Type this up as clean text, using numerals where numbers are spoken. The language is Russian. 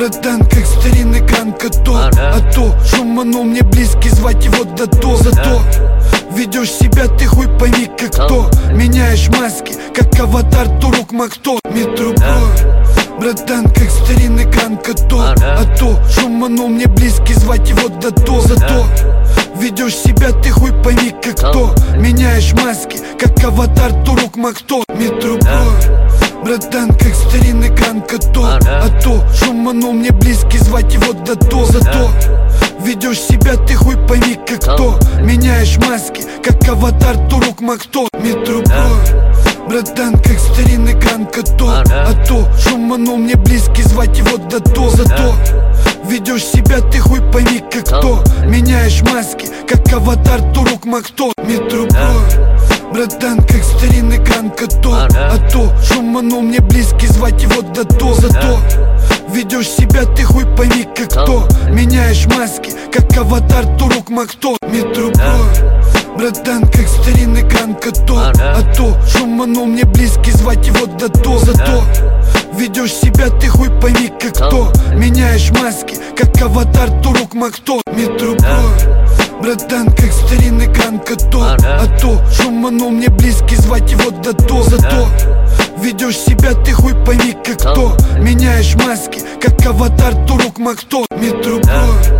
Братан, как старинный Гранд-Кото. А то шуманул мне близкий, звать его Дато. Зато ведешь себя ты хуй пойми как кто. Меняешь маски, как аватар Турук Макто. Метропро. Братан, как старинный Гранд-Кото. А то шуманул мне близкий, звать его Дато. Зато ведешь себя ты хуй пойми как кто. Меняешь маски, как аватар Турук Макто. Метропро. Братан, как старинный Гранд-Кото. А то шуманул мне близкий, звать его Дато. Зато ведешь себя ты хуй пойми как кто. Меняешь маски, как аватар Турук Макто. Метропро. Братан, как старинный Гранд-Кото. А то шуманул мне близкий, звать его Дато. Зато ведешь себя ты хуй пойми как кто. Меняешь маски, как аватар Турук Макто. Метропро. Братан, как старинный Гранд-Кото. А то шуманул мне близкий, звать его Дато. Зато ведешь себя ты хуй пойми как кто. Меняешь маски, как аватар Турук Макто. Метропро. Братан, как старинный Гранд-Кото. А то шуманул мне близкий, звать его Дато. Зато ведешь себя ты хуй пойми как кто. Меняешь маски, как аватар Турук Макто. Метропро. Братан, как старинный Гранд-Кото. А то шуманул мне близкий, звать его Дато. Зато ведешь себя ты хуй пойми как кто. Меняешь маски, как аватар Турук Макто. Метропро.